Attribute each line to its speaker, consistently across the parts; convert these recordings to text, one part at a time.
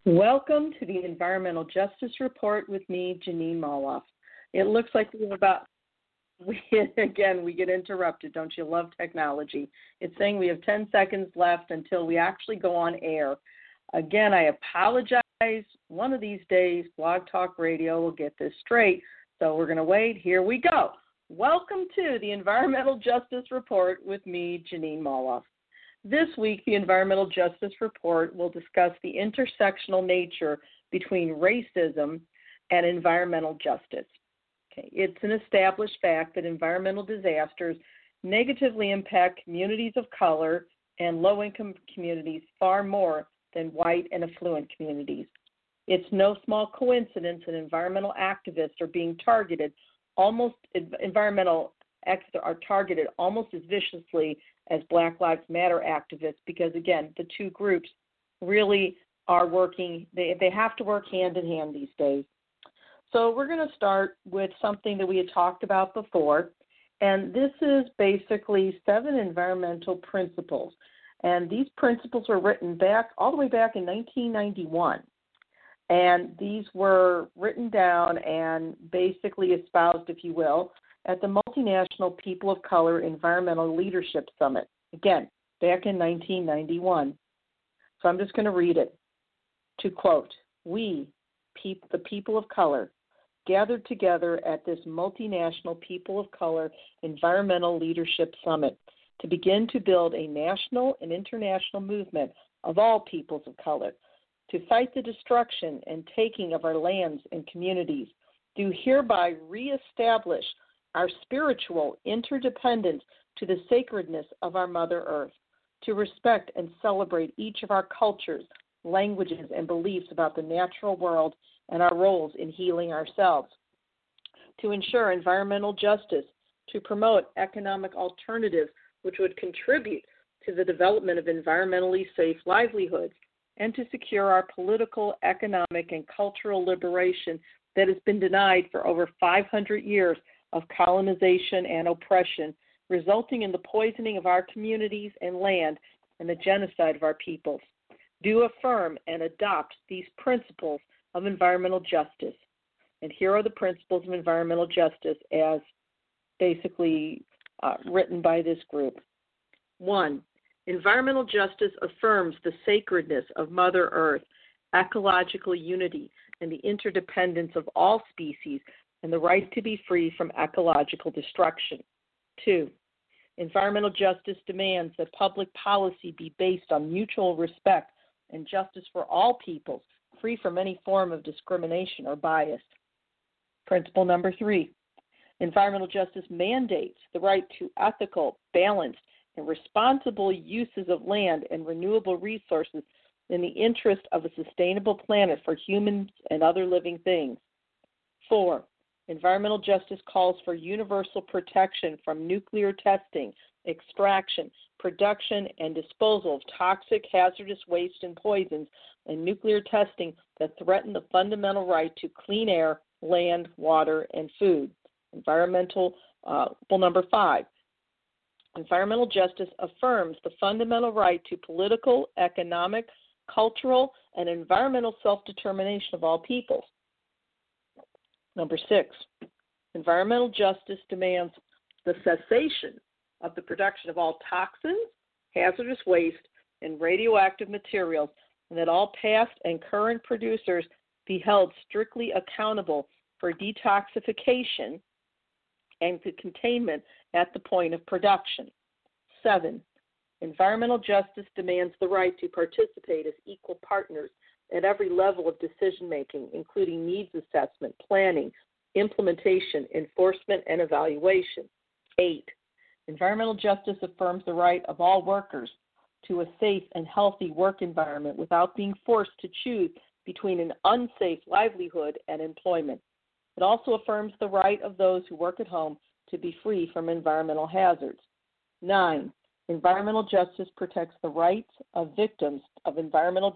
Speaker 1: Welcome to the Environmental Justice Report with me, Janine Moloff. It looks like we get interrupted. Don't you love technology? It's saying we have 10 seconds left until we actually go on air. Again, I apologize. One of these days, Blog Talk Radio will get this straight. So we're going to wait. Here we go. Welcome to the Environmental Justice Report with me, Janine Moloff. This week, the Environmental Justice Report will discuss the intersectional nature between racism and environmental justice. Okay, it's an established fact that environmental disasters negatively impact communities of color and low-income communities far more than white and affluent communities. It's no small coincidence that environmental activists are being targeted environmental activists are targeted almost as viciously as Black Lives Matter activists because, again, the two groups really are working, they have to work hand in hand these days. So we're going to start with something that we had talked about before, and this is basically 7 environmental principles. And these principles were written all the way back in 1991. And these were written down and basically espoused, if you will, at the Multinational People of Color Environmental Leadership Summit, again, back in 1991. So I'm just going to read it. To quote, "We, the people of color, gathered together at this Multinational People of Color Environmental Leadership Summit to begin to build a national and international movement of all peoples of color, to fight the destruction and taking of our lands and communities, do hereby reestablish our spiritual interdependence to the sacredness of our Mother Earth, to respect and celebrate each of our cultures, languages, and beliefs about the natural world and our roles in healing ourselves, to ensure environmental justice, to promote economic alternatives which would contribute to the development of environmentally safe livelihoods, and to secure our political, economic, and cultural liberation that has been denied for over 500 years of colonization and oppression, resulting in the poisoning of our communities and land and the genocide of our peoples. Do affirm and adopt these principles of environmental justice." And here are the principles of environmental justice as basically written by this group. 1, environmental justice affirms the sacredness of Mother Earth, ecological unity, and the interdependence of all species, and the right to be free from ecological destruction. 2, environmental justice demands that public policy be based on mutual respect and justice for all peoples, free from any form of discrimination or bias. Principle number 3, environmental justice mandates the right to ethical, balanced, and responsible uses of land and renewable resources in the interest of a sustainable planet for humans and other living things. 4, environmental justice calls for universal protection from nuclear testing, extraction, production, and disposal of toxic, hazardous waste and poisons, and nuclear testing that threaten the fundamental right to clean air, land, water, and food. Environmental number 5, environmental justice affirms the fundamental right to political, economic, cultural, and environmental self-determination of all peoples. Number 6, environmental justice demands the cessation of the production of all toxins, hazardous waste, and radioactive materials, and that all past and current producers be held strictly accountable for detoxification and the containment at the point of production. 7, environmental justice demands the right to participate as equal partners at every level of decision-making, including needs assessment, planning, implementation, enforcement, and evaluation. 8, environmental justice affirms the right of all workers to a safe and healthy work environment without being forced to choose between an unsafe livelihood and employment. It also affirms the right of those who work at home to be free from environmental hazards. 9, environmental justice protects the rights of victims of environmental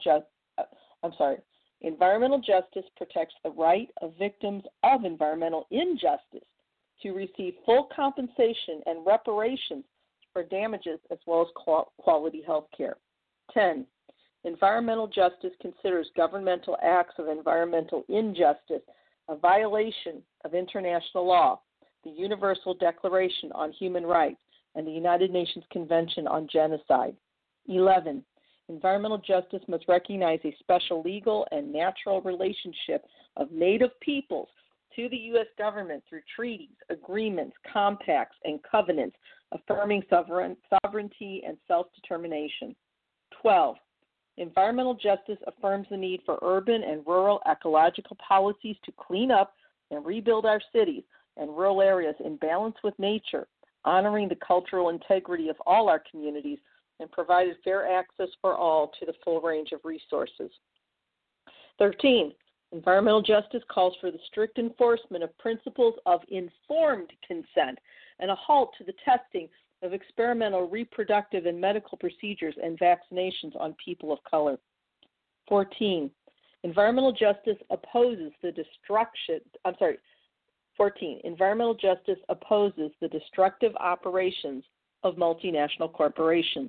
Speaker 1: justice protects the right of victims of environmental injustice to receive full compensation and reparations for damages as well as quality health care. 10, Environmental justice considers governmental acts of environmental injustice a violation of international law, the Universal Declaration on Human Rights, and the United Nations Convention on Genocide. 11. Environmental justice must recognize a special legal and natural relationship of Native peoples to the U.S. government through treaties, agreements, compacts, and covenants affirming sovereignty and self-determination. 12. Environmental justice affirms the need for urban and rural ecological policies to clean up and rebuild our cities and rural areas in balance with nature, honoring the cultural integrity of all our communities, and provided fair access for all to the full range of resources. 13. Environmental justice calls for the strict enforcement of principles of informed consent and a halt to the testing of experimental reproductive and medical procedures and vaccinations on people of color. 14. Environmental justice opposes the Environmental justice opposes the destructive operations of multinational corporations.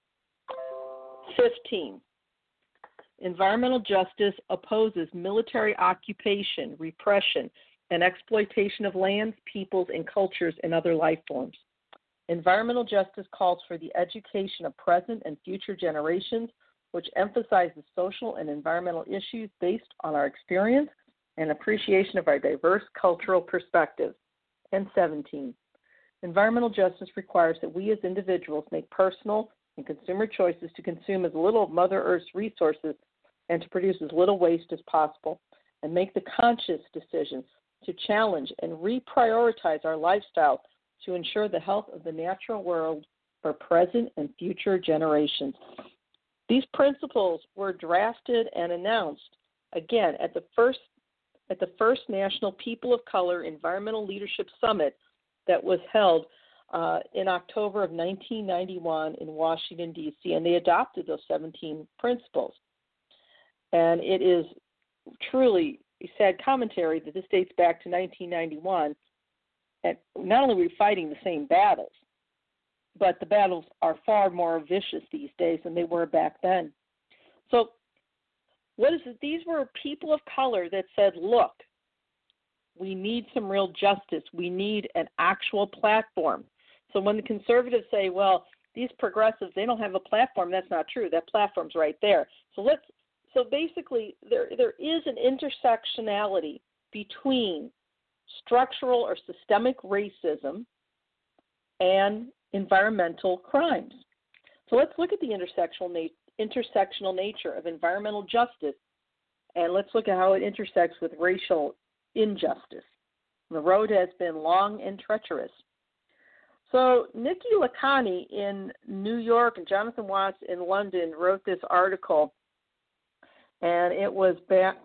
Speaker 1: 15. Environmental justice opposes military occupation, repression, and exploitation of lands, peoples, and cultures and other life forms. Environmental justice calls for the education of present and future generations, which emphasizes social and environmental issues based on our experience and appreciation of our diverse cultural perspectives. And 17. Environmental justice requires that we as individuals make personal and consumer choices to consume as little of Mother Earth's resources and to produce as little waste as possible, and make the conscious decisions to challenge and reprioritize our lifestyle to ensure the health of the natural world for present and future generations. These principles were drafted and announced, again, at the first National People of Color Environmental Leadership Summit that was held in October of 1991 in Washington, D.C., and they adopted those 17 principles. And it is truly a sad commentary that this dates back to 1991, and not only are we fighting the same battles, but the battles are far more vicious these days than they were back then. So what is it? These were people of color that said, look, we need some real justice. We need an actual platform. So when the conservatives say, well, these progressives, they don't have a platform, that's not true. That platform's right there. So basically, there is an intersectionality between structural or systemic racism and environmental crimes. So let's look at the intersectional nature of environmental justice, and let's look at how it intersects with racial injustice. The road has been long and treacherous. So Nikki Lacani in New York and Jonathan Watts in London wrote this article, and it was back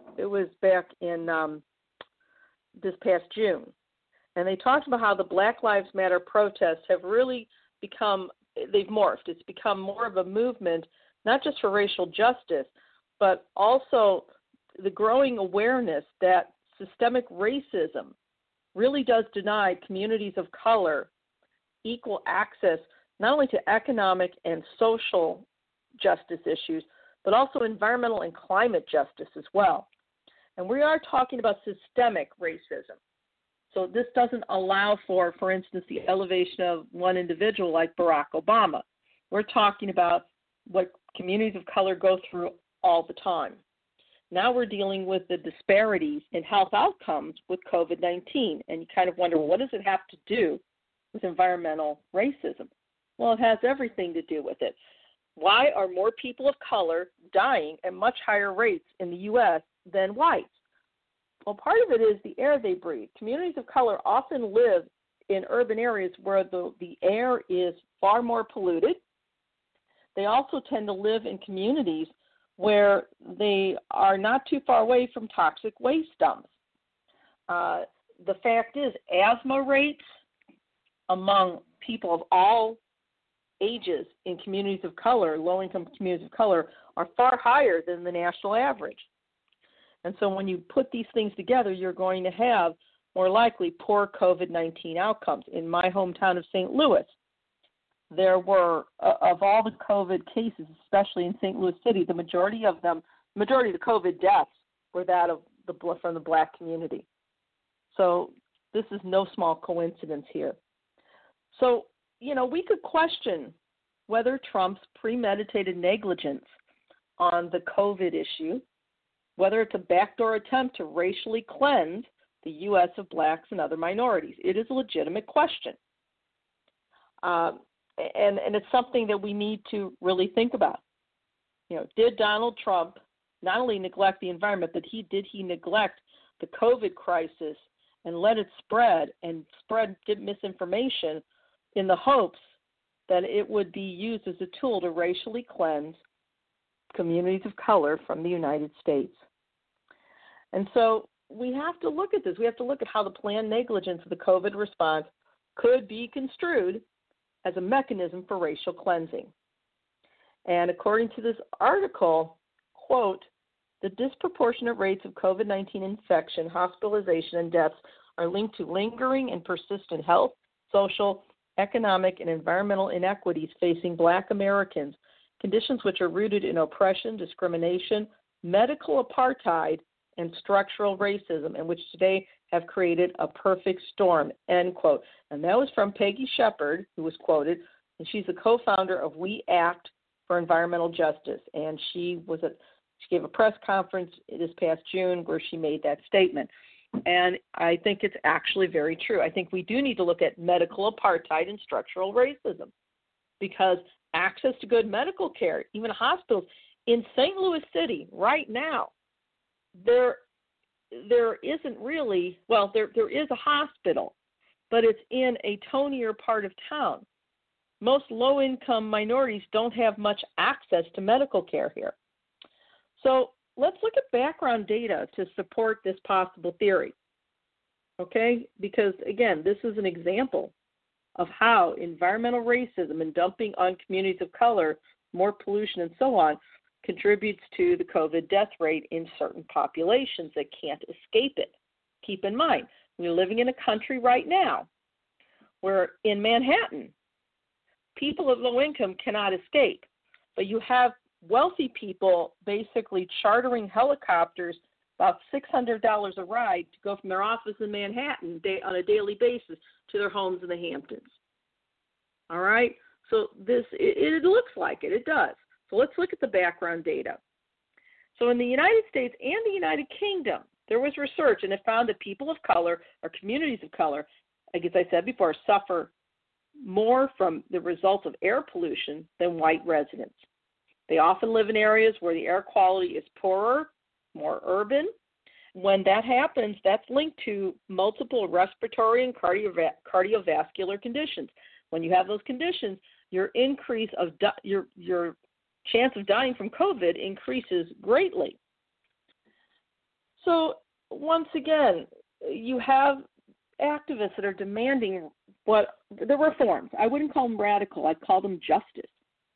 Speaker 1: in this past June. And they talked about how the Black Lives Matter protests have really they've morphed. It's become more of a movement, not just for racial justice, but also the growing awareness that systemic racism really does deny communities of color equal access not only to economic and social justice issues, but also environmental and climate justice as well. And we are talking about systemic racism. So this doesn't allow for instance, the elevation of one individual like Barack Obama. We're talking about what communities of color go through all the time. Now we're dealing with the disparities in health outcomes with COVID-19, and you kind of wonder, well, what does it have to do with environmental racism? Well, it has everything to do with it. Why are more people of color dying at much higher rates in the U.S. than whites? Well, part of it is the air they breathe. Communities of color often live in urban areas where the air is far more polluted. They also tend to live in communities where they are not too far away from toxic waste dumps. The fact is, asthma rates among people of all ages in communities of color, low-income communities of color, are far higher than the national average. And so when you put these things together, you're going to have more likely poor COVID-19 outcomes. In my hometown of St. Louis, there were, of all the COVID cases, especially in St. Louis City, the majority of the COVID deaths were from the Black community. So this is no small coincidence here. So, we could question whether Trump's premeditated negligence on the COVID issue, whether it's a backdoor attempt to racially cleanse the U.S. of blacks and other minorities. It is a legitimate question. And it's something that we need to really think about. Did Donald Trump not only neglect the environment, but did he neglect the COVID crisis and let it spread misinformation in the hopes that it would be used as a tool to racially cleanse communities of color from the United States? And so we have to look at this. We have to look at how the planned negligence of the COVID response could be construed as a mechanism for racial cleansing. And according to this article, quote, the disproportionate rates of COVID-19 infection, hospitalization, and deaths are linked to lingering and persistent health, social, economic, and environmental inequities facing Black Americans, conditions which are rooted in oppression, discrimination, medical apartheid, and structural racism, and which today have created a perfect storm, end quote. And that was from Peggy Shepard, who was quoted, and she's the co-founder of We Act for Environmental Justice. And she gave a press conference this past June where she made that statement. And I think it's actually very true. I think we do need to look at medical apartheid and structural racism, because access to good medical care, even hospitals, in St. Louis City right now, there isn't really, there is a hospital, but it's in a tonier part of town. Most low-income minorities don't have much access to medical care here. So let's look at background data to support this possible theory, okay? Because, again, this is an example of how environmental racism and dumping on communities of color, more pollution and so on, contributes to the COVID death rate in certain populations that can't escape it. Keep in mind, we're living in a country right now where in Manhattan, people of low income cannot escape, but you have wealthy people basically chartering helicopters about $600 a ride to go from their office in Manhattan on a daily basis to their homes in the Hamptons. All right? So it looks like it. It does. So let's look at the background data. So in the United States and the United Kingdom, there was research, and it found that people of color or communities of color, like as I said before, suffer more from the results of air pollution than white residents. They often live in areas where the air quality is poorer, more urban. When that happens, that's linked to multiple respiratory and cardiovascular conditions. When you have those conditions, your increase of your chance of dying from COVID increases greatly. So once again, you have activists that are demanding the reforms. I wouldn't call them radical. I'd call them justice.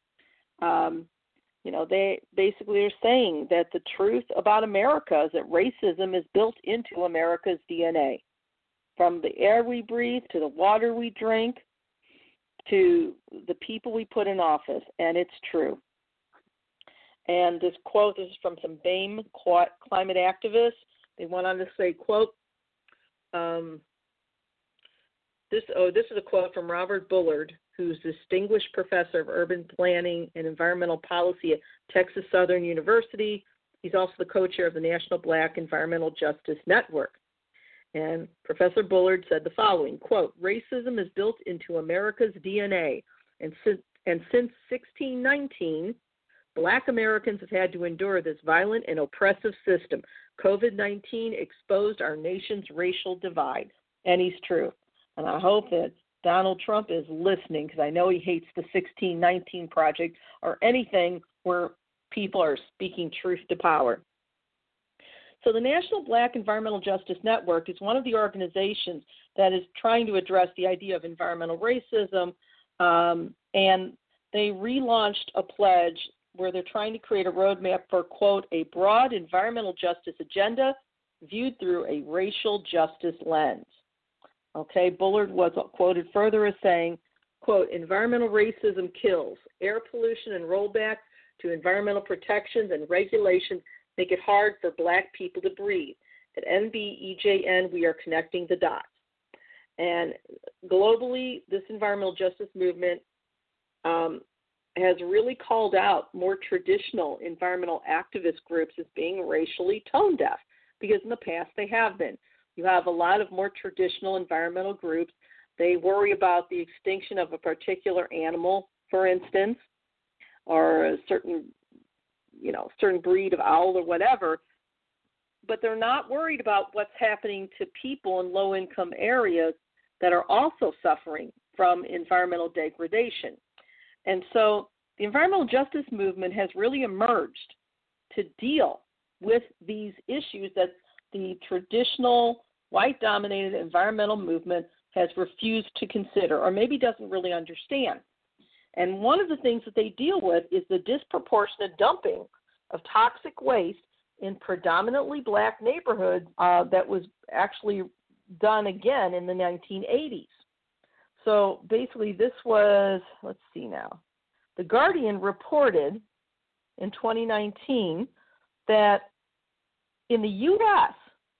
Speaker 1: They basically are saying that the truth about America is that racism is built into America's DNA. From the air we breathe, to the water we drink, to the people we put in office, and it's true. And this quote is from some BAME climate activists. They went on to say, quote, this is a quote from Robert Bullard, who's Distinguished Professor of Urban Planning and Environmental Policy at Texas Southern University. He's also the co-chair of the National Black Environmental Justice Network. And Professor Bullard said the following, quote, racism is built into America's DNA, and since 1619, Black Americans have had to endure this violent and oppressive system. COVID-19 exposed our nation's racial divide. And he's true. And I hope that Donald Trump is listening, because I know he hates the 1619 Project or anything where people are speaking truth to power. So the National Black Environmental Justice Network is one of the organizations that is trying to address the idea of environmental racism, and they relaunched a pledge where they're trying to create a roadmap for, quote, a broad environmental justice agenda viewed through a racial justice lens. Okay, Bullard was quoted further as saying, quote, environmental racism kills. Air pollution and rollback to environmental protections and regulations make it hard for Black people to breathe. At NBEJN, we are connecting the dots. And globally, this environmental justice movement has really called out more traditional environmental activist groups as being racially tone deaf, because in the past they have been. You have a lot of more traditional environmental groups. They worry about the extinction of a particular animal, for instance, or a certain breed of owl or whatever, but they're not worried about what's happening to people in low-income areas that are also suffering from environmental degradation. And so the environmental justice movement has really emerged to deal with these issues that the traditional white-dominated environmental movement has refused to consider, or maybe doesn't really understand. And one of the things that they deal with is the disproportionate dumping of toxic waste in predominantly Black neighborhoods that was actually done again in the 1980s. So basically this was, let's see now, The Guardian reported in 2019 that in the U.S.,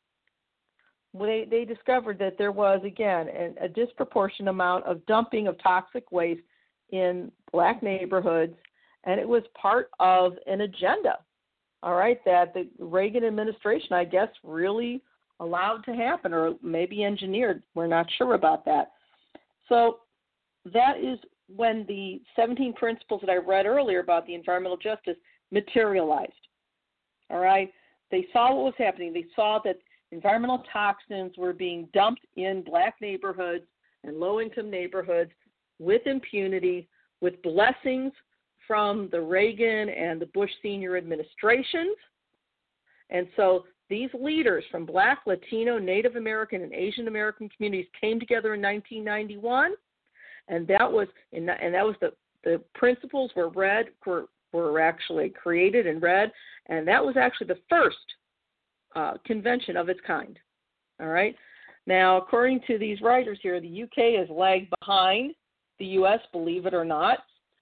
Speaker 1: they discovered that there was, again, a disproportionate amount of dumping of toxic waste in Black neighborhoods, and it was part of an agenda, all right, that the Reagan administration, I guess, really allowed to happen, or maybe engineered. We're not sure about that. So that is when the 17 principles that I read earlier about the environmental justice materialized, all right? They saw what was happening. They saw that environmental toxins were being dumped in Black neighborhoods and low-income neighborhoods with impunity, with blessings from the Reagan and the Bush senior administrations. And so these leaders from Black, Latino, Native American, and Asian American communities came together in 1991, and that was the principles were actually created and read, and that was actually the first convention of its kind. All right. Now, according to these writers here, the UK has lagged behind the U.S., believe it or not.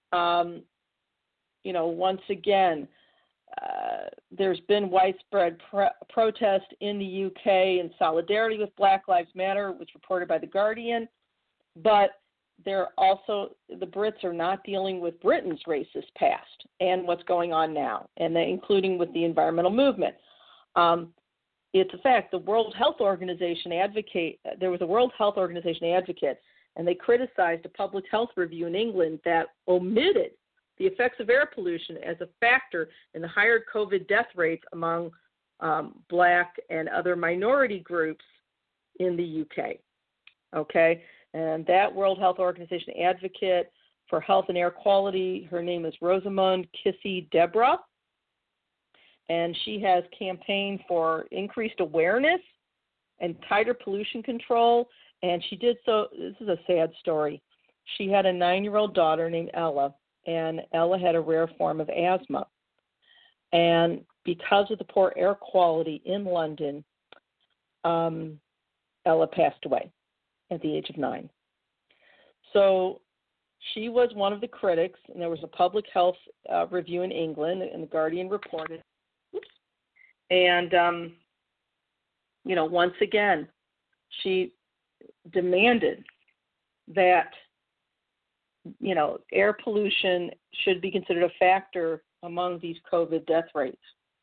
Speaker 1: Once again, there's been widespread protest in the UK in solidarity with Black Lives Matter, which was reported by The Guardian, but the Brits are not dealing with Britain's racist past and what's going on now, and including with the environmental movement. It's a fact. The World Health Organization there was a World Health Organization advocate, and they criticized a public health review in England that omitted the effects of air pollution as a factor in the higher COVID death rates among Black and other minority groups in the UK. Okay? And that World Health Organization advocate for health and air quality, her name is Rosamund Kissy-Debrah, and she has campaigned for increased awareness and tighter pollution control, and she did so. This is a sad story. She had a 9-year-old daughter named Ella, and Ella had a rare form of asthma. And because of the poor air quality in London, Ella passed away at the age of 9. So she was one of the critics, and there was a public health review in England, and The Guardian reported. And, once again, she demanded that, air pollution should be considered a factor among these COVID death rates.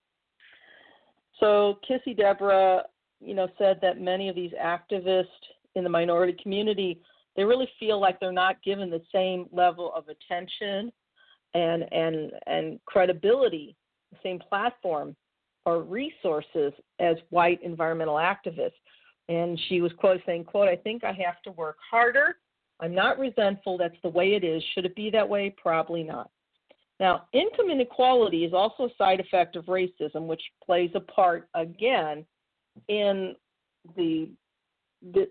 Speaker 1: So Kissy-Debrah, said that many of these activists in the minority community, they really feel like they're not given the same level of attention and credibility, the same platform or resources as white environmental activists. And she was saying, I think I have to work harder. I'm not resentful. That's the way it is. Should it be that way? Probably not. Now, income inequality is also a side effect of racism, which plays a part, again, in this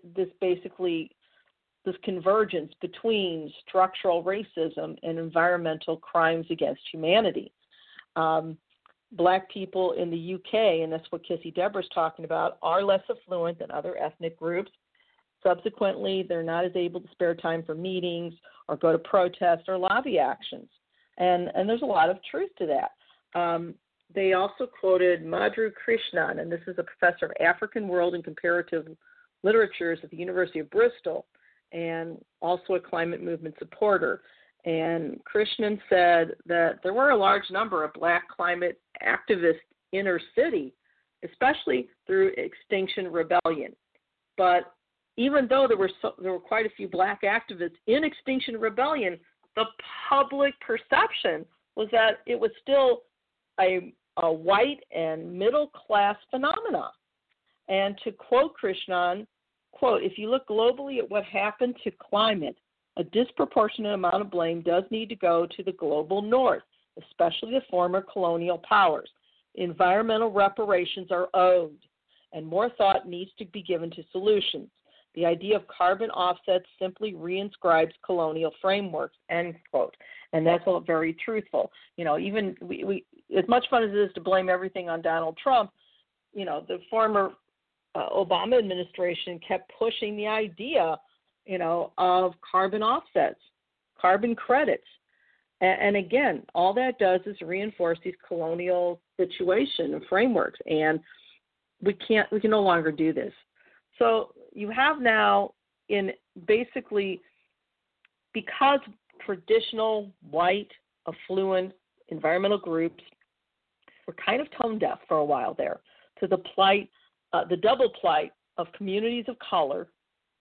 Speaker 1: convergence between structural racism and environmental crimes against humanity. Black people in the UK, and that's what Kissy-Debrah is talking about, are less affluent than other ethnic groups. Subsequently, they're not as able to spare time for meetings or go to protests or lobby actions. And there's a lot of truth to that. They also quoted Madhu Krishnan, and this is a professor of African World and Comparative Literatures at the University of Bristol, and also a climate movement supporter. And Krishnan said that there were a large number of black climate activists inner city, especially through Extinction Rebellion. But even though there were quite a few black activists in Extinction Rebellion, the public perception was that it was still a white and middle-class phenomena. And to quote Krishnan, quote, "If you look globally at what happened to climate, a disproportionate amount of blame does need to go to the global north, especially the former colonial powers. Environmental reparations are owed, and more thought needs to be given to solutions. The idea of carbon offsets simply reinscribes colonial frameworks," end quote. And that's all very truthful. Even we as much fun as it is to blame everything on Donald Trump, the former Obama administration kept pushing the idea, of carbon offsets, carbon credits. And again, all that does is reinforce these colonial situation and frameworks, and we can no longer do this. So you have now in basically, because traditional white affluent environmental groups were kind of tone deaf for a while there to the plight, the double plight of communities of color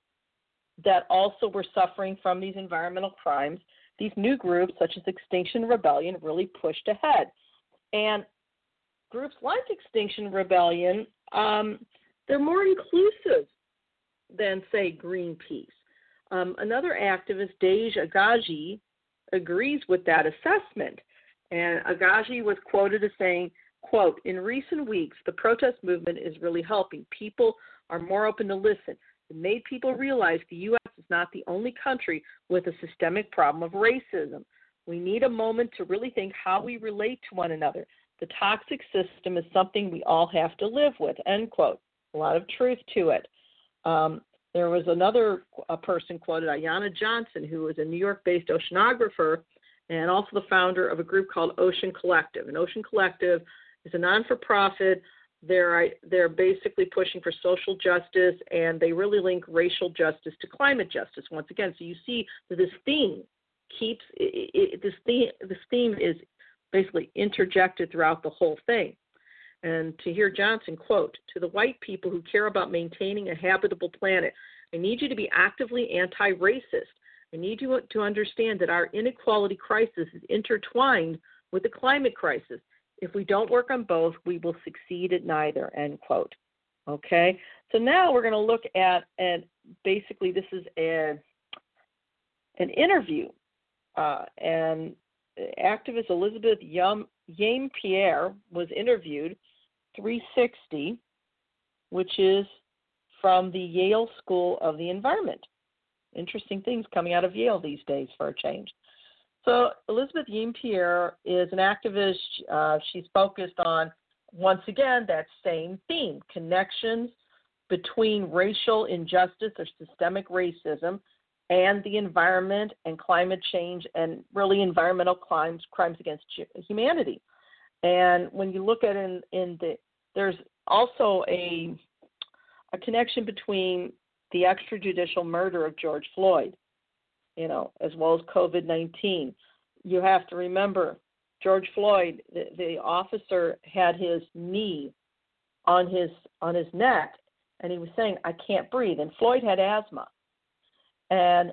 Speaker 1: that also were suffering from these environmental crimes. These new groups, such as Extinction Rebellion, really pushed ahead. And groups like Extinction Rebellion, they're more inclusive than, say, Greenpeace. Another activist, Dej Agaji, agrees with that assessment. And Agaji was quoted as saying, quote, "In recent weeks, the protest movement is really helping. People are more open to listen. It made people realize the U.S. is not the only country with a systemic problem of racism. We need a moment to really think how we relate to one another. The toxic system is something we all have to live with," end quote. A lot of truth to it. There was another person quoted, Ayanna Johnson, who was a New York-based oceanographer and also the founder of a group called Ocean Collective. And Ocean Collective is a non-for-profit. They're basically pushing for social justice, and they really link racial justice to climate justice once again. So you see that this theme this theme is basically interjected throughout the whole thing. And to hear Johnson, quote, "To the white people who care about maintaining a habitable planet, I need you to be actively anti-racist. I need you to understand that our inequality crisis is intertwined with the climate crisis. If we don't work on both, we will succeed at neither," end quote. Okay, so now we're going to look at, and basically this is an interview, and activist Elizabeth Yeampierre was interviewed, 360, which is from the Yale School of the Environment. Interesting things coming out of Yale these days for a change. So Elizabeth Yeampierre is an activist. She's focused on, once again, that same theme, connections between racial injustice or systemic racism and the environment and climate change and really environmental crimes against humanity. And when you look at there's also a connection between the extrajudicial murder of George Floyd, as well as COVID-19. You have to remember, George Floyd, the officer had his knee on his neck, and he was saying, "I can't breathe." And Floyd had asthma. And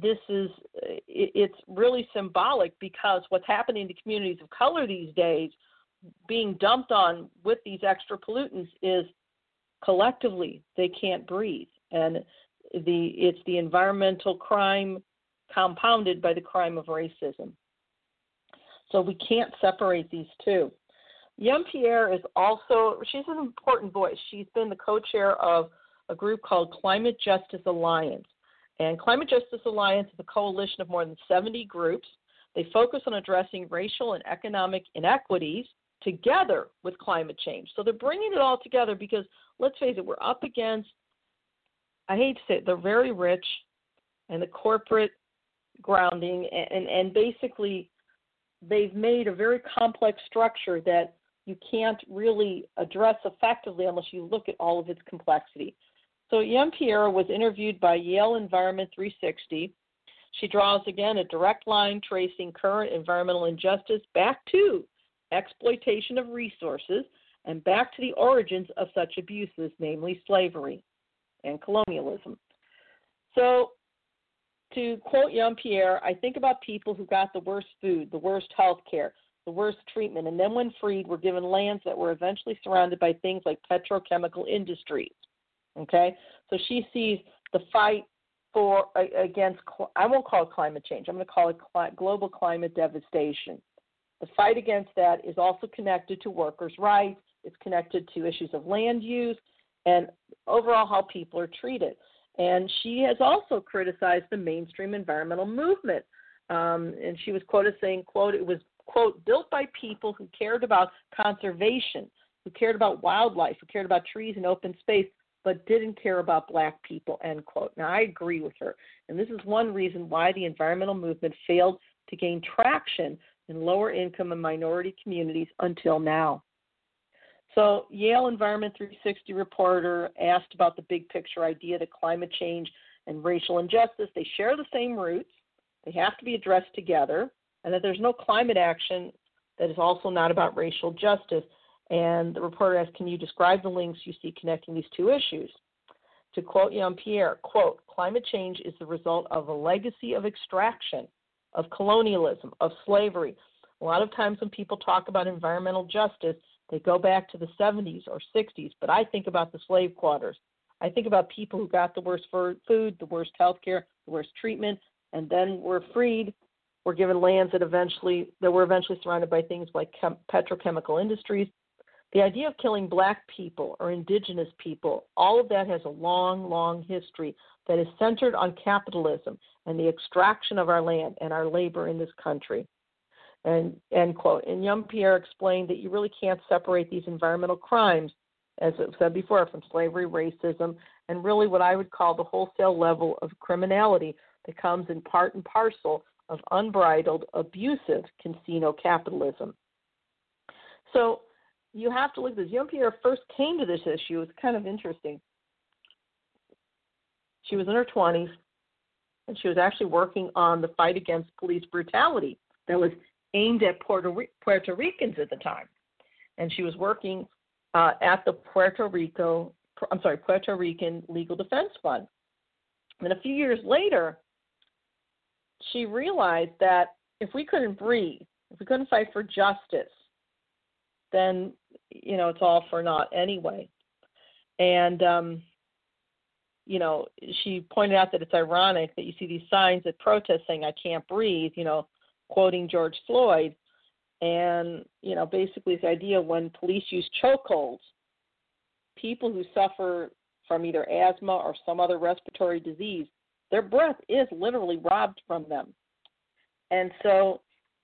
Speaker 1: it's really symbolic, because what's happening to communities of color these days, being dumped on with these extra pollutants, is collectively they can't breathe. And it's the environmental crime compounded by the crime of racism. So we can't separate these two. Yeampierre she's an important voice. She's been the co-chair of a group called Climate Justice Alliance. And Climate Justice Alliance is a coalition of more than 70 groups. They focus on addressing racial and economic inequities together with climate change. So they're bringing it all together because, let's face it, we're up against I hate to say it, they're very rich, and the corporate grounding, and basically they've made a very complex structure that you can't really address effectively unless you look at all of its complexity. So Yampiero was interviewed by Yale Environment 360. She draws, again, a direct line tracing current environmental injustice back to exploitation of resources and back to the origins of such abuses, namely slavery and colonialism. So to quote Yampiero, I think about people who got the worst food, the worst health care, the worst treatment, and then when freed were given lands that were eventually surrounded by things like petrochemical industries. Okay? So she sees the fight against, I won't call it climate change, I'm going to call it global climate devastation. The fight against that is also connected to workers' rights, it's connected to issues of land use, and overall how people are treated. And she has also criticized the mainstream environmental movement. And she was quoted saying, quote, it was, quote, built by people who cared about conservation, who cared about wildlife, who cared about trees and open space, but didn't care about black people, end quote. Now, I agree with her. And this is one reason why the environmental movement failed to gain traction in lower income and minority communities until now. So Yale Environment 360 reporter asked about the big picture idea that climate change and racial injustice, they share the same roots, they have to be addressed together, and that there's no climate action that is also not about racial justice. And the reporter asked, can you describe the links you see connecting these two issues? To quote Yampiero, quote, climate change is the result of a legacy of extraction, of colonialism, of slavery. A lot of times when people talk about environmental justice, they go back to the 70s or 60s, but I think about the slave quarters. I think about people who got the worst food, the worst health care, the worst treatment, and then were freed, were given lands that were eventually surrounded by things like petrochemical industries. The idea of killing black people or indigenous people, all of that has a long, long history that is centered on capitalism and the extraction of our land and our labor in this country. And end quote. And Yampiero explained that you really can't separate these environmental crimes, as I've said before, from slavery, racism, and really what I would call the wholesale level of criminality that comes in part and parcel of unbridled, abusive casino capitalism. So you have to look at this. Yampiero first came to this issue. It's kind of interesting. She was in her 20s, and she was actually working on the fight against police brutality that was aimed at Puerto Ricans at the time. And she was working at the Puerto Rican Legal Defense Fund. And a few years later, she realized that if we couldn't breathe, if we couldn't fight for justice, then, it's all for naught anyway. And, she pointed out that it's ironic that you see these signs at protests saying, I can't breathe, quoting George Floyd. And, basically this idea when police use chokeholds, people who suffer from either asthma or some other respiratory disease, their breath is literally robbed from them. And so,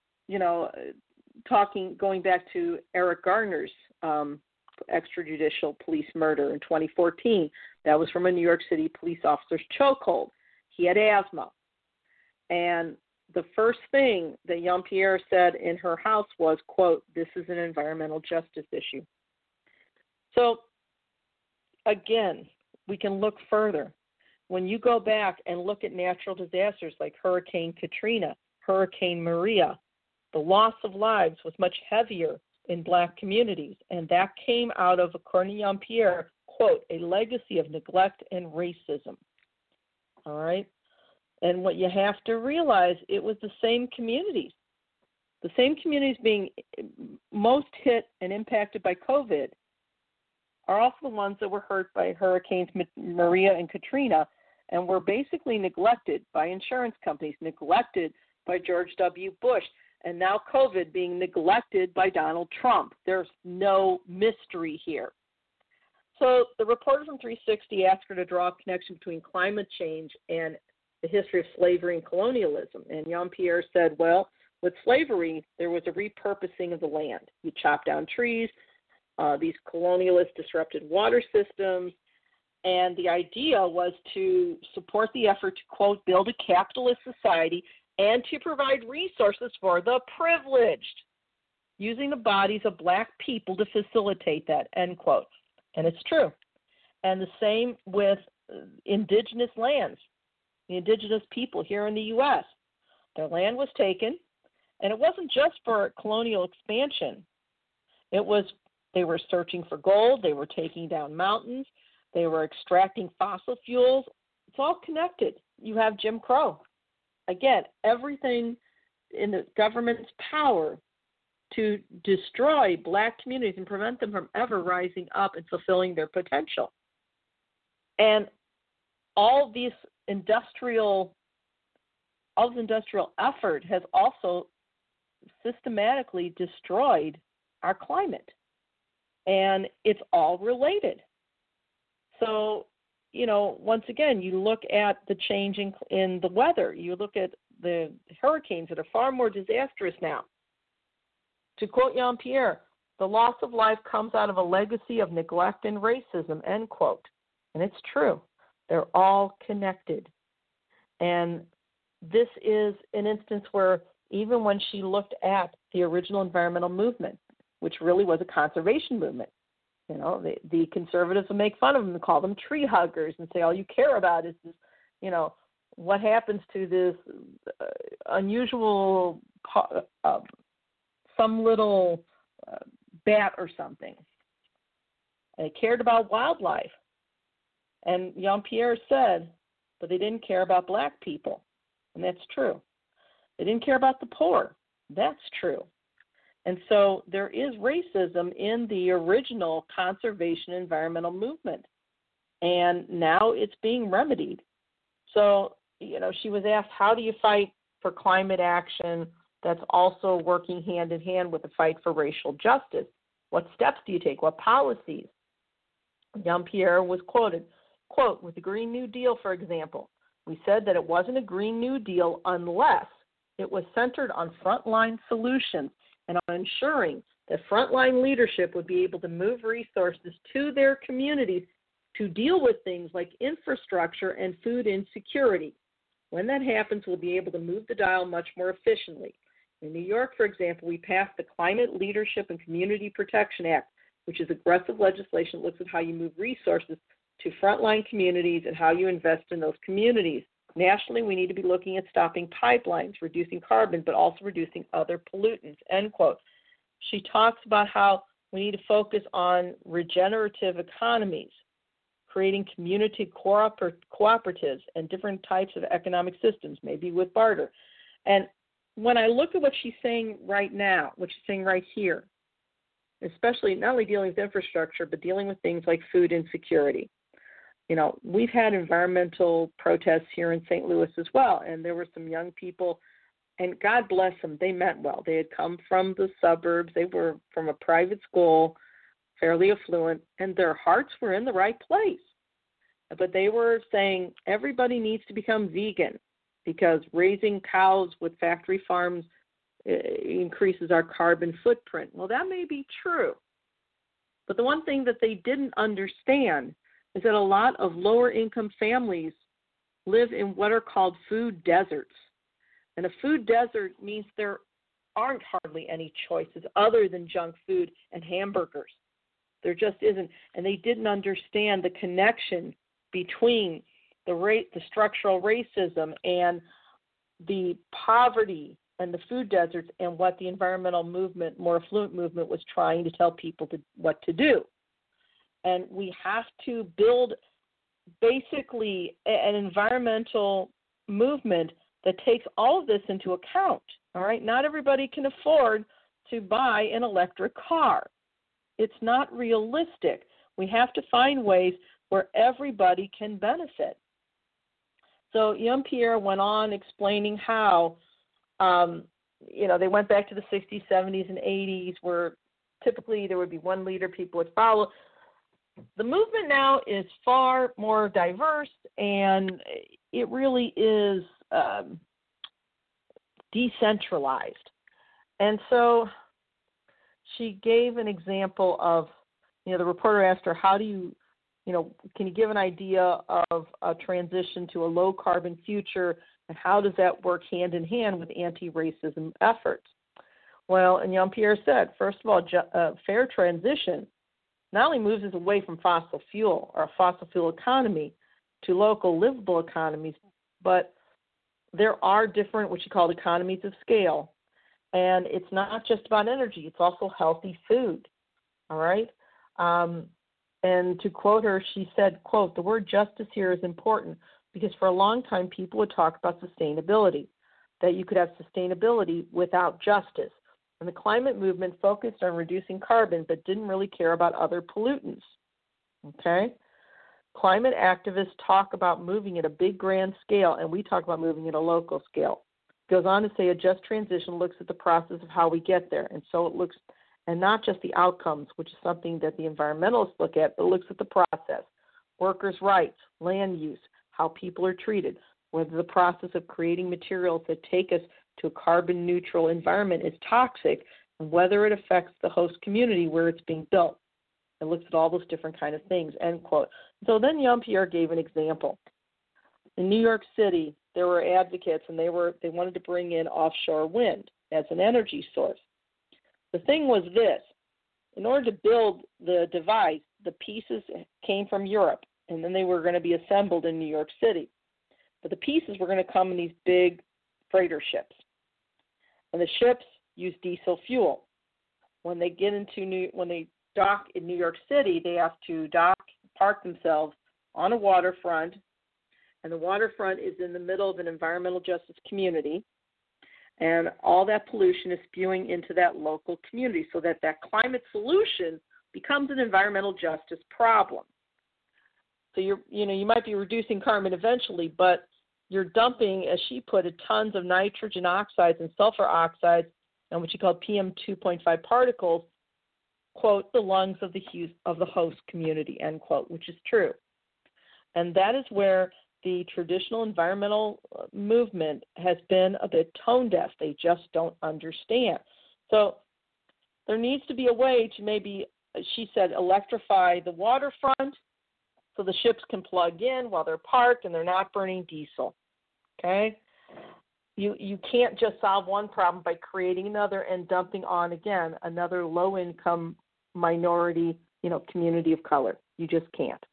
Speaker 1: going back to Eric Garner's extrajudicial police murder in 2014, that was from a New York City police officer's chokehold. He had asthma. And the first thing that Yampiero said in her house was, quote, this is an environmental justice issue. So, again, we can look further. When you go back and look at natural disasters like Hurricane Katrina, Hurricane Maria, the loss of lives was much heavier in black communities, and that came out of, according to Yampiero, quote, a legacy of neglect and racism. All right? And what you have to realize, it was the same communities. The same communities being most hit and impacted by COVID are also the ones that were hurt by Hurricanes Maria and Katrina and were basically neglected by insurance companies, neglected by George W. Bush, and now COVID being neglected by Donald Trump. There's no mystery here. So the reporter from 360 asked her to draw a connection between climate change and the history of slavery and colonialism. And Yampiero said, well, with slavery, there was a repurposing of the land. You chop down trees. These colonialists disrupted water systems. And the idea was to support the effort to, quote, build a capitalist society and to provide resources for the privileged, using the bodies of black people to facilitate that, end quote. And it's true. And the same with indigenous lands, the indigenous people here in the U.S. Their land was taken, and it wasn't just for colonial expansion. It was, they were searching for gold, they were taking down mountains, they were extracting fossil fuels. It's all connected. You have Jim Crow. Again, everything in the government's power to destroy black communities and prevent them from ever rising up and fulfilling their potential. And all this industrial effort has also systematically destroyed our climate. And it's all related. So, once again, you look at the change in the weather. You look at the hurricanes that are far more disastrous now. To quote Jean-Pierre, the loss of life comes out of a legacy of neglect and racism, end quote. And it's true. They're all connected. And this is an instance where even when she looked at the original environmental movement, which really was a conservation movement, the conservatives will make fun of them and call them tree huggers and say all you care about is this, what happens to this unusual some little bat or something. They cared about wildlife. And Jean-Pierre said, but they didn't care about black people. And that's true. They didn't care about the poor. That's true. And so there is racism in the original conservation environmental movement. And now it's being remedied. So, she was asked, how do you fight for climate action that's also working hand in hand with the fight for racial justice? What steps do you take? What policies? Jean-Pierre was quoted, quote, with the Green New Deal, for example, we said that it wasn't a Green New Deal unless it was centered on frontline solutions and on ensuring that frontline leadership would be able to move resources to their communities to deal with things like infrastructure and food insecurity. When that happens, we'll be able to move the dial much more efficiently. In New York, for example, we passed the Climate Leadership and Community Protection Act, which is aggressive legislation that looks at how you move resources to frontline communities and how you invest in those communities. Nationally, we need to be looking at stopping pipelines, reducing carbon, but also reducing other pollutants, end quote. She talks about how we need to focus on regenerative economies, creating community cooperatives and different types of economic systems, maybe with barter. And when I look at what she's saying right now, what she's saying right here, especially not only dealing with infrastructure, but dealing with things like food insecurity. We've had environmental protests here in St. Louis as well, and there were some young people, and God bless them, they meant well. They had come from the suburbs. They were from a private school, fairly affluent, and their hearts were in the right place. But they were saying everybody needs to become vegan because raising cows with factory farms increases our carbon footprint. Well, that may be true. But the one thing that they didn't understand is that a lot of lower income families live in what are called food deserts. And a food desert means there aren't hardly any choices other than junk food and hamburgers. There just isn't. And they didn't understand the connection between the structural racism and the poverty and the food deserts and what the environmental movement, more affluent movement, was trying to tell people what to do. And we have to build basically an environmental movement that takes all of this into account. All right, not everybody can afford to buy an electric car. It's not realistic. We have to find ways where everybody can benefit. So Jean-Pierre went on explaining how, they went back to the 60s, 70s, and 80s where typically there would be one leader people would follow. The movement now is far more diverse, and it really is decentralized. And so she gave an example of, the reporter asked her, how do you can you give an idea of a transition to a low-carbon future, and how does that work hand in hand with anti-racism efforts? Well, and Jean-Pierre said, first of all, fair transition not only moves us away from fossil fuel or a fossil fuel economy to local livable economies, but there are different, what you call economies of scale. And it's not just about energy, it's also healthy food, all right? And to quote her, she said, quote, "The word justice here is important because for a long time people would talk about sustainability, that you could have sustainability without justice. And the climate movement focused on reducing carbon but didn't really care about other pollutants." Okay? Climate activists talk about moving at a big grand scale, and we talk about moving at a local scale. It goes on to say a just transition looks at the process of how we get there, and so it looks, and not just the outcomes, which is something that the environmentalists look at, but it looks at the process, workers' rights, land use, how people are treated, whether the process of creating materials that take us to a carbon neutral environment is toxic, and whether it affects the host community where it's being built. It looks at all those different kind of things, end quote. So then Jean-Pierre gave an example. In New York City, there were advocates, and they wanted to bring in offshore wind as an energy source. The thing was this: in order to build the device, the pieces came from Europe, and then they were going to be assembled in New York City. But the pieces were going to come in these big freighter ships, and the ships use diesel fuel. When they dock in New York City, they have to park themselves on a waterfront, and the waterfront is in the middle of an environmental justice community, and all that pollution is spewing into that local community so that climate solution becomes an environmental justice problem. So you might be reducing carbon eventually, but you're dumping, as she put it, tons of nitrogen oxides and sulfur oxides and what she called PM 2.5 particles, quote, the lungs of the host community, end quote, which is true. And that is where the traditional environmental movement has been a bit tone deaf. They just don't understand. So there needs to be a way to maybe, she said, electrify the waterfront so the ships can plug in while they're parked and they're not burning diesel. Okay? You can't just solve one problem by creating another and dumping on, again, another low-income minority, community of color. You just can't.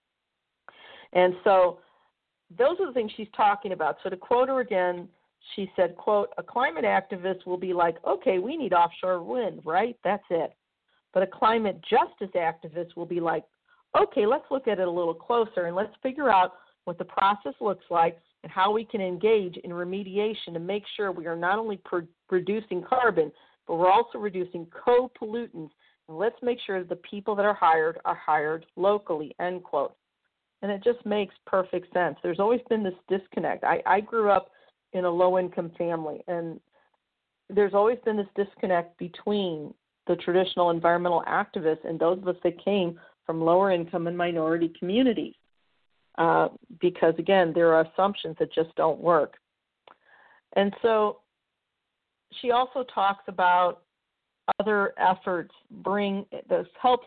Speaker 1: And so those are the things she's talking about. So to quote her again, she said, quote, "A climate activist will be like, okay, we need offshore wind, right? That's it. But a climate justice activist will be like, okay, let's look at it a little closer and let's figure out what the process looks like and how we can engage in remediation to make sure we are not only reducing carbon, but we're also reducing co-pollutants. And let's make sure that the people that are hired locally," end quote. And it just makes perfect sense. There's always been this disconnect. I grew up in a low-income family, and there's always been this disconnect between the traditional environmental activists and those of us that came from lower-income and minority communities. Because, again, there are assumptions that just don't work. And so she also talks about other efforts help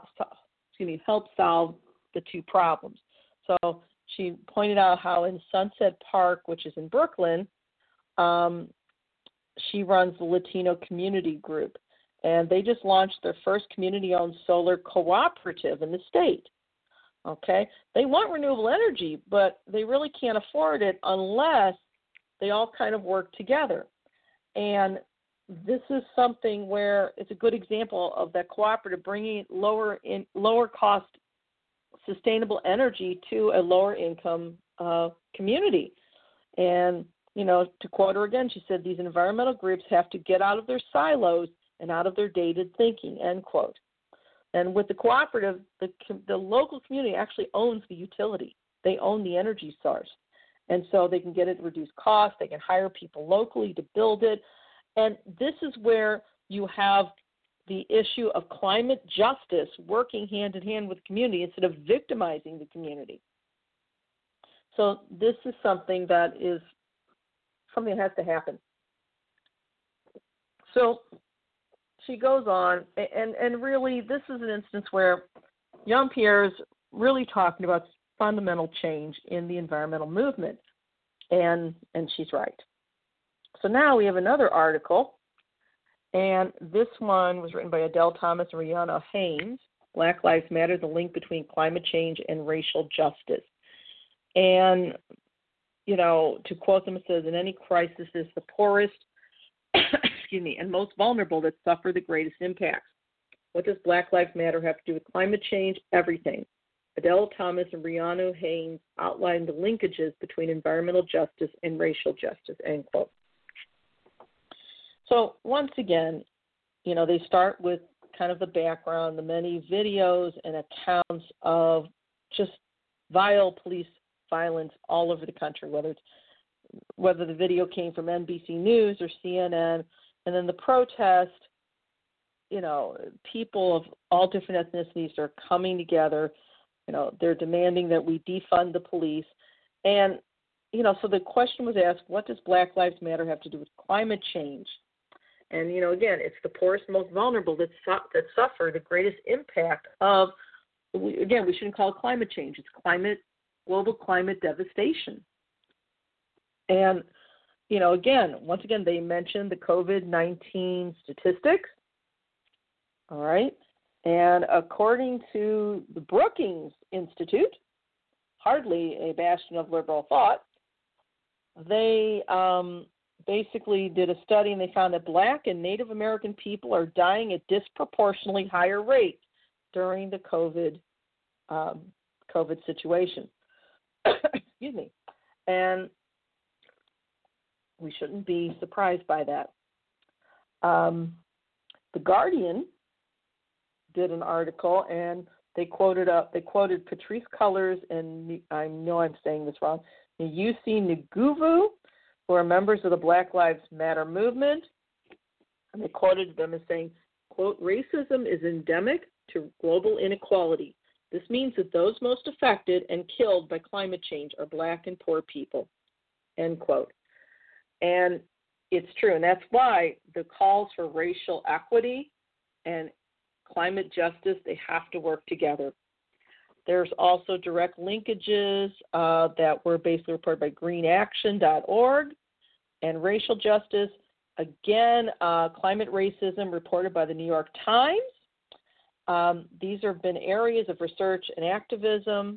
Speaker 1: solve the two problems. So she pointed out how in Sunset Park, which is in Brooklyn, she runs the Latino Community Group, and they just launched their first community-owned solar cooperative in the state. Okay, they want renewable energy, but they really can't afford it unless they all kind of work together. And this is something where it's a good example of that cooperative bringing lower cost sustainable energy to a lower income community. And, to quote her again, she said, "These environmental groups have to get out of their silos and out of their dated thinking," end quote. And with the cooperative, the local community actually owns the utility. They own the energy source. And so they can get it at reduced cost. They can hire people locally to build it. And this is where you have the issue of climate justice working hand in hand with the community instead of victimizing the community. So this is something that has to happen. So she goes on, and really this is an instance where Jean-Pierre's really talking about fundamental change in the environmental movement. And she's right. So now we have another article, and this one was written by Adele Thomas and Rihanna Haynes, Black Lives Matter, the link between climate change and racial justice. And, you know, to quote them, it says, in any crisis, it's the poorest, and most vulnerable that suffer the greatest impacts. What does Black Lives Matter have to do with climate change? Everything. Adele Thomas and Rihanna Haynes outlined the linkages between environmental justice and racial justice, end quote. So once again, you know, they start with kind of the background, the many videos and accounts of just vile police violence all over the country, whether the video came from NBC News or CNN, and then the protest, you know, people of all different ethnicities are coming together. You know, they're demanding that we defund the police. And, you know, so the question was asked, what does Black Lives Matter have to do with climate change? And, you know, again, it's the poorest, most vulnerable that suffer the greatest impact of, again, we shouldn't call it climate change. It's global climate devastation. And, you know, once again, they mentioned the COVID-19 statistics. All right. And according to the Brookings Institute, hardly a bastion of liberal thought, they basically did a study and they found that Black and Native American people are dying at disproportionately higher rates during the COVID situation. Excuse me. And we shouldn't be surprised by that. The Guardian did an article, and they quoted Patrisse Cullors and, I know I'm saying this wrong, UC Nguvu, who are members of the Black Lives Matter movement, and they quoted them as saying, quote, racism is endemic to global inequality. This means that those most affected and killed by climate change are Black and poor people, end quote. And it's true, and that's why the calls for racial equity and climate justice, they have to work together. There's also direct linkages that were basically reported by greenaction.org and racial justice. Again, climate racism reported by the New York Times. These have been areas of research and activism.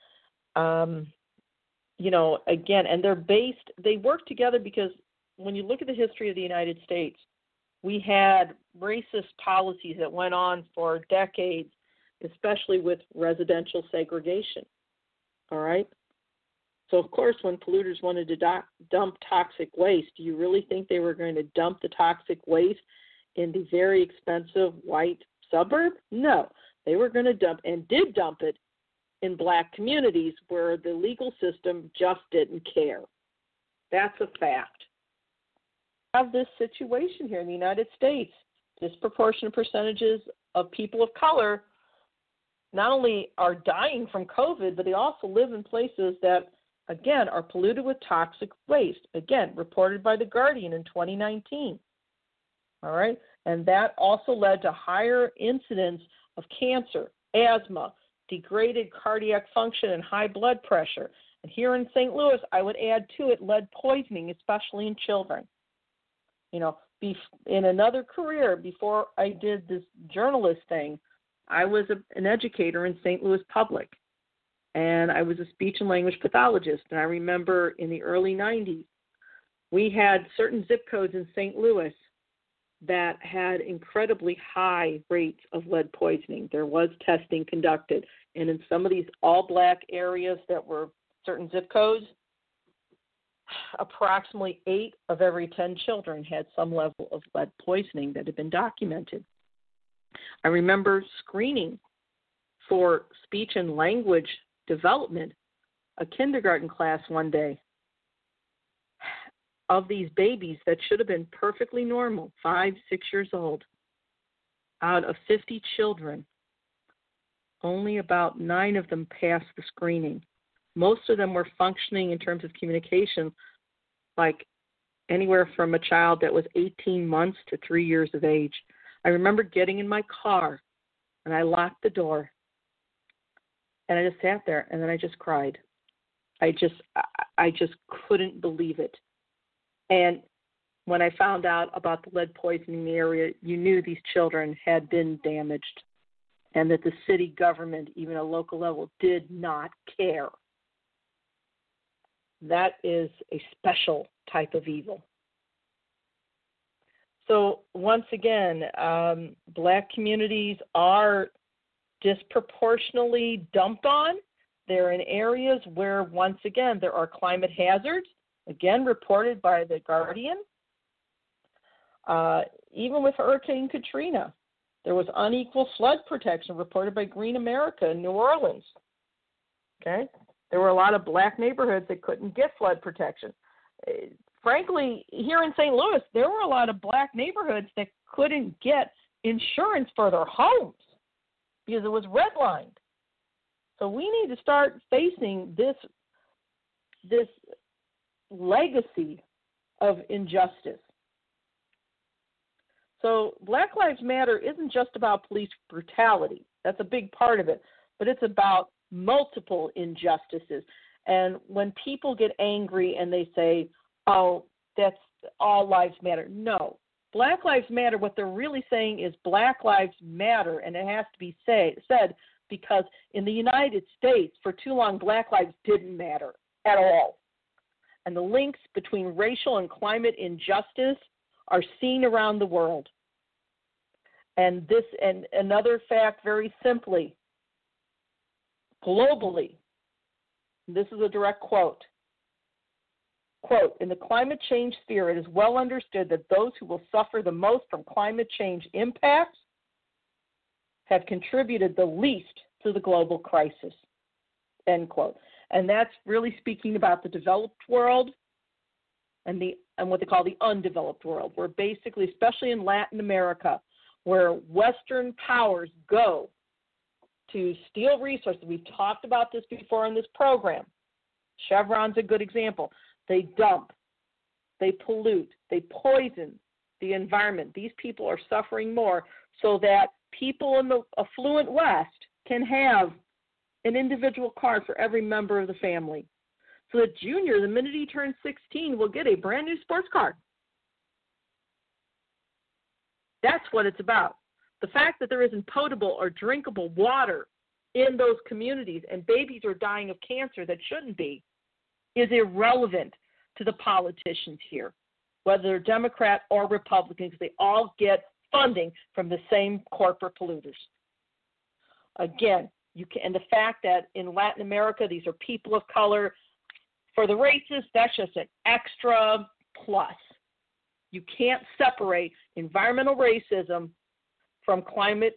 Speaker 1: You know, again, and they work together because when you look at the history of the United States, we had racist policies that went on for decades, especially with residential segregation. All right? So, of course, when polluters wanted to dump toxic waste, do you really think they were going to dump the toxic waste in the very expensive white suburb? No. They were going to dump, and did dump it, in Black communities where the legal system just didn't care. That's a fact. Have this situation here in the United States. Disproportionate percentages of people of color not only are dying from COVID, but they also live in places that, again, are polluted with toxic waste. Again, reported by The Guardian in 2019. All right? And that also led to higher incidence of cancer, asthma, degraded cardiac function, and high blood pressure. And here in St. Louis, I would add to it lead poisoning, especially in children. You know, in another career, before I did this journalist thing, I was an educator in St. Louis Public, and I was a speech and language pathologist. And I remember in the early 90s, we had certain zip codes in St. Louis that had incredibly high rates of lead poisoning. There was testing conducted, and in some of these all-Black areas that were certain zip codes, approximately 8 of every 10 children had some level of lead poisoning that had been documented. I remember screening for speech and language development, a kindergarten class one day, of these babies that should have been perfectly normal, 5, 6 years old. Out of 50 children, only about 9 of them passed the screening. Most of them were functioning in terms of communication like anywhere from a child that was 18 months to 3 years of age. I remember getting in my car, and I locked the door. And I just sat there, and then I just cried. I just couldn't believe it. And when I found out about the lead poisoning in the area, you knew these children had been damaged and that the city government, even at a local level, did not care. That is a special type of evil. So once again, black communities are disproportionately dumped on. They're in areas where, once again, there are climate hazards, again, reported by The Guardian. Even with Hurricane Katrina, there was unequal flood protection reported by Green America in New Orleans. Okay? There were a lot of black neighborhoods that couldn't get flood protection. Frankly, here in St. Louis, there were a lot of black neighborhoods that couldn't get insurance for their homes because it was redlined. So we need to start facing this legacy of injustice. So Black Lives Matter isn't just about police brutality. That's a big part of it. But it's about multiple injustices. And when people get angry and they say, oh, that's all lives matter. No. Black Lives Matter, what they're really saying is Black Lives Matter, and it has to be said because in the United States, for too long, Black lives didn't matter at all. And the links between racial and climate injustice are seen around the world. And another fact, very simply, globally, this is a direct quote, in the climate change sphere, it is well understood that those who will suffer the most from climate change impacts have contributed the least to the global crisis, end quote. And that's really speaking about the developed world and what they call the undeveloped world, where basically, especially in Latin America, where Western powers go to steal resources. We've talked about this before in this program. Chevron's a good example. They dump, they pollute, they poison the environment. These people are suffering more so that people in the affluent West can have an individual card for every member of the family. So that Junior, the minute he turns 16, will get a brand new sports car. That's what it's about. The fact that there isn't potable or drinkable water in those communities and babies are dying of cancer that shouldn't be is irrelevant to the politicians here, whether they're Democrat or Republicans. They all get funding from the same corporate polluters. Again, and the fact that in Latin America these are people of color, for the racists, that's just an extra plus. You can't separate environmental racism from climate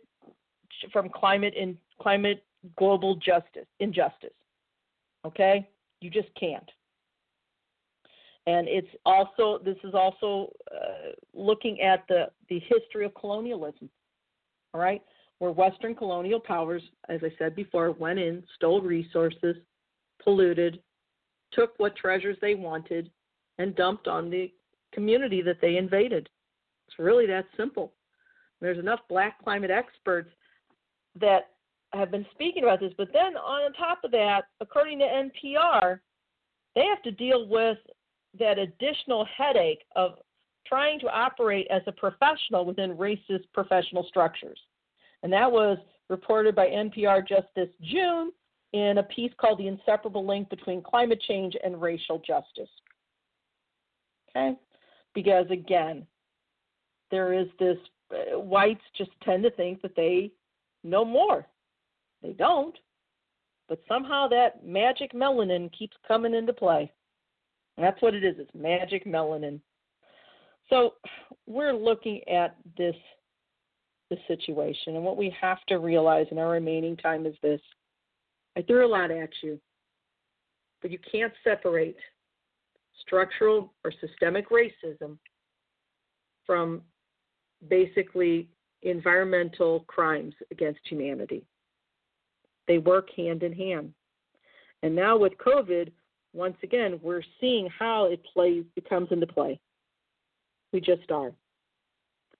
Speaker 1: global injustice. Okay? You just can't. And this is also looking at the history of colonialism. All right? Where Western colonial powers, as I said before, went in, stole resources, polluted, took what treasures they wanted, and dumped on the community that they invaded. It's really that simple. There's enough black climate experts that have been speaking about this, but then on top of that, according to NPR, they have to deal with that additional headache of trying to operate as a professional within racist professional structures. And that was reported by NPR just this June in a piece called The Inseparable Link Between Climate Change and Racial Justice. Okay? Because, again, there is this, whites just tend to think that they know more. They don't. But somehow that magic melanin keeps coming into play. And that's what it is. It's magic melanin. So we're looking at this situation, and what we have to realize in our remaining time is this. I threw a lot at you, but you can't separate structural or systemic racism from basically environmental crimes against humanity. They work hand in hand. And now with COVID, once again, we're seeing how it comes into play. We just are.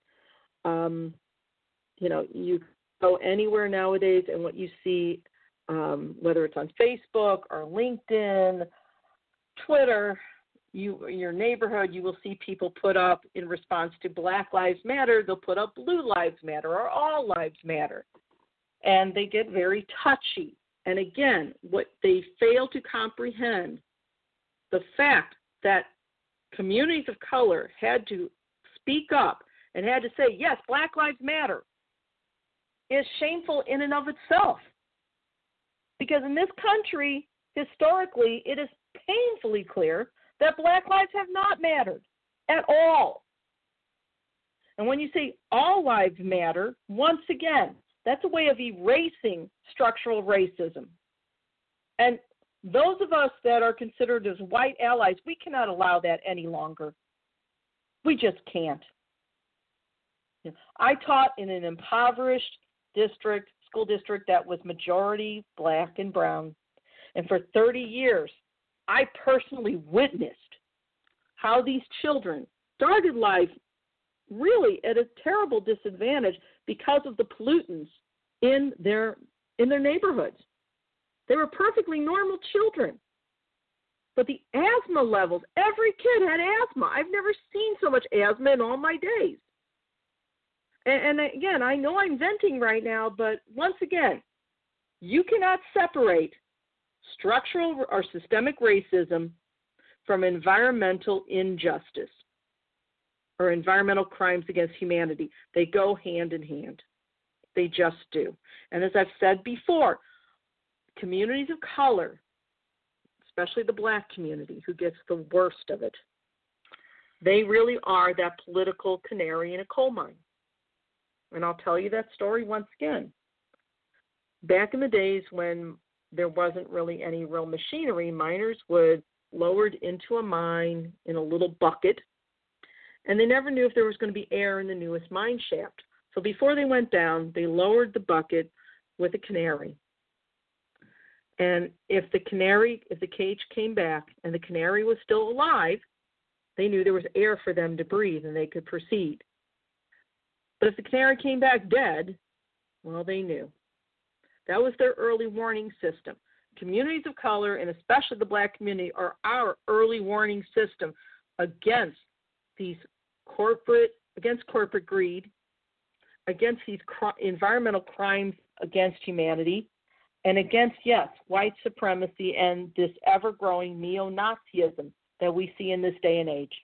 Speaker 1: You go anywhere nowadays, and what you see whether it's on Facebook or LinkedIn, Twitter, your neighborhood, you will see people put up in response to Black Lives Matter, they'll put up Blue Lives Matter or All Lives Matter. And they get very touchy. And again, what they fail to comprehend, the fact that communities of color had to speak up and had to say, yes, Black Lives Matter, is shameful in and of itself. Because in this country, historically, it is painfully clear that Black lives have not mattered at all. And when you say all lives matter, once again, that's a way of erasing structural racism. And those of us that are considered as white allies, we cannot allow that any longer. We just can't. I taught in an impoverished school district that was majority Black and brown. And for 30 years, I personally witnessed how these children started life really at a terrible disadvantage because of the pollutants in their neighborhoods. They were perfectly normal children. But the asthma levels, every kid had asthma. I've never seen so much asthma in all my days. And again, I know I'm venting right now, but once again, you cannot separate structural or systemic racism from environmental injustice or environmental crimes against humanity. They go hand in hand. They just do. And as I've said before, communities of color, especially the Black community, who gets the worst of it, they really are that political canary in a coal mine. And I'll tell you that story once again. Back in the days when there wasn't really any real machinery, miners would lowered into a mine in a little bucket, and they never knew if there was going to be air in the newest mine shaft. So before they went down, they lowered the bucket with a canary. And if the cage came back and the canary was still alive, they knew there was air for them to breathe and they could proceed. But if the canary came back dead, well, they knew. That was their early warning system. Communities of color, and especially the Black community, are our early warning system against corporate greed, against these environmental crimes against humanity, and against, yes, white supremacy and this ever-growing neo-Nazism that we see in this day and age.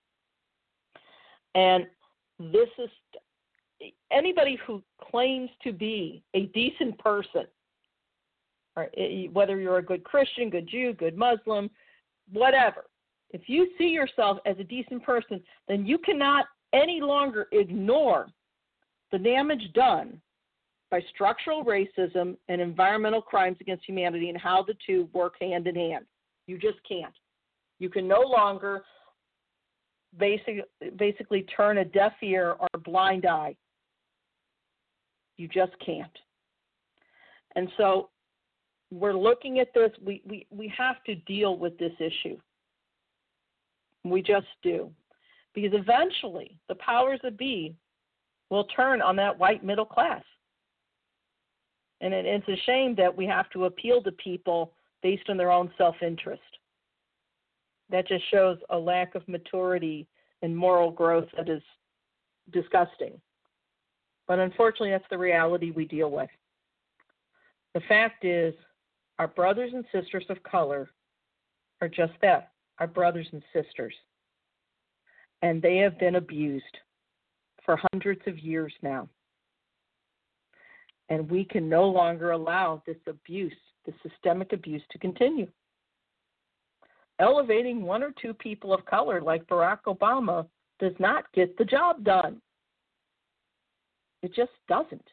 Speaker 1: And this is anybody who claims to be a decent person, whether you're a good Christian, good Jew, good Muslim, whatever, if you see yourself as a decent person, then you cannot any longer ignore the damage done by structural racism and environmental crimes against humanity and how the two work hand in hand. You just can't. You can no longer basically turn a deaf ear or a blind eye. You just can't. And so we're looking at this. We have to deal with this issue. We just do. Because eventually the powers that be will turn on that white middle class. And it's a shame that we have to appeal to people based on their own self-interest. That just shows a lack of maturity and moral growth that is disgusting. But unfortunately, that's the reality we deal with. The fact is, our brothers and sisters of color are just that, our brothers and sisters. And they have been abused for hundreds of years now. And we can no longer allow this abuse, this systemic abuse, to continue. Elevating one or two people of color like Barack Obama does not get the job done. It just doesn't.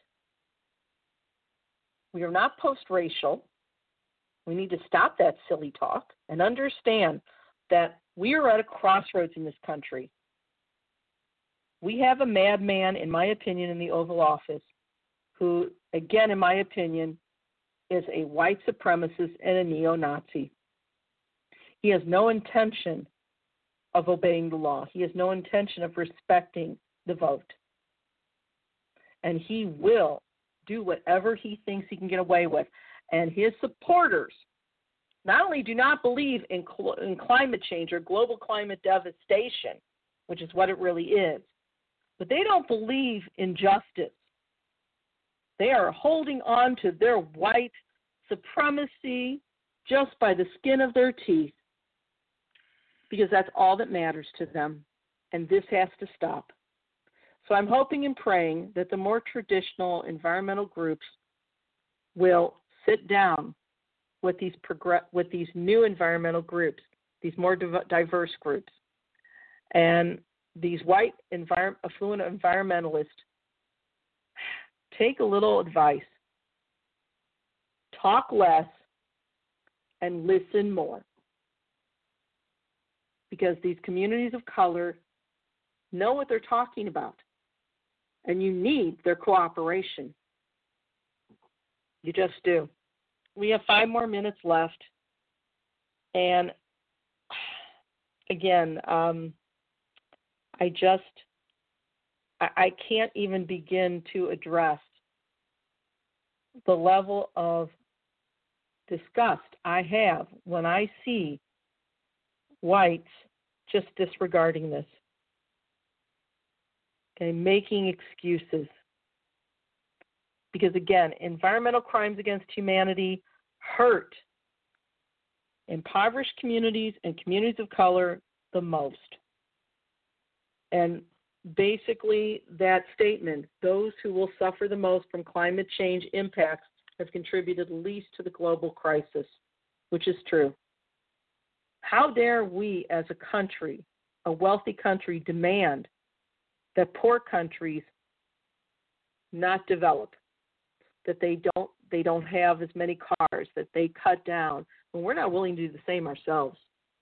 Speaker 1: We are not post-racial. We need to stop that silly talk and understand that we are at a crossroads in this country. We have a madman, in my opinion, in the Oval Office who, again, in my opinion, is a white supremacist and a neo-Nazi. He has no intention of obeying the law. He has no intention of respecting the vote. And he will do whatever he thinks he can get away with. and his supporters not only do not believe in climate change or global climate devastation, which is what it really is, but they don't believe in justice. They are holding on to their white supremacy just by the skin of their teeth, because that's all that matters to them, and this has to stop. So I'm hoping and praying that the more traditional environmental groups will sit down with these new environmental groups, these more diverse groups, and these white affluent environmentalists take a little advice, talk less, and listen more. Because these communities of color know what they're talking about, and you need their cooperation. You just do. We have 5 more minutes left, and again, I can't even begin to address the level of disgust I have when I see whites just disregarding this, okay, making excuses. Because again, environmental crimes against humanity hurt impoverished communities and communities of color the most. And basically that statement, those who will suffer the most from climate change impacts have contributed least to the global crisis, which is true. How dare we as a country, a wealthy country, demand that poor countries not develop, that they don't have as many cars, that they cut down, when we're not willing to do the same ourselves.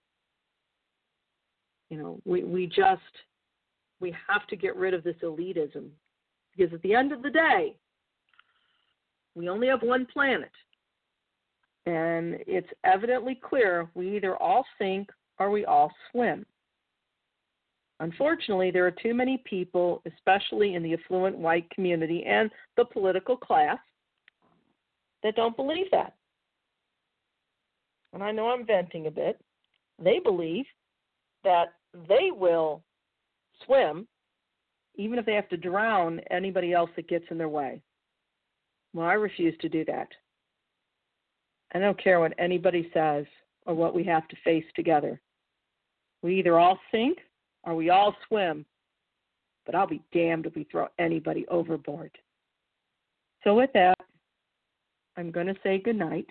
Speaker 1: You know, we have to get rid of this elitism, because at the end of the day, we only have one planet. And it's evidently clear we either all sink or we all swim. Unfortunately, there are too many people, especially in the affluent white community and the political class, that don't believe that. And I know I'm venting a bit. They believe that they will swim even if they have to drown anybody else that gets in their way. Well, I refuse to do that. I don't care what anybody says or what we have to face together. We either all sink or we all swim, but I'll be damned if we throw anybody overboard. So with that, I'm going to say goodnight.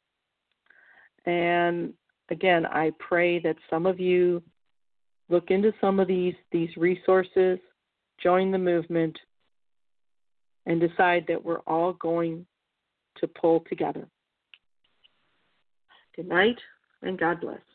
Speaker 1: And again, I pray that some of you look into some of these resources, join the movement, and decide that we're all going to pull together. Good night, and God bless.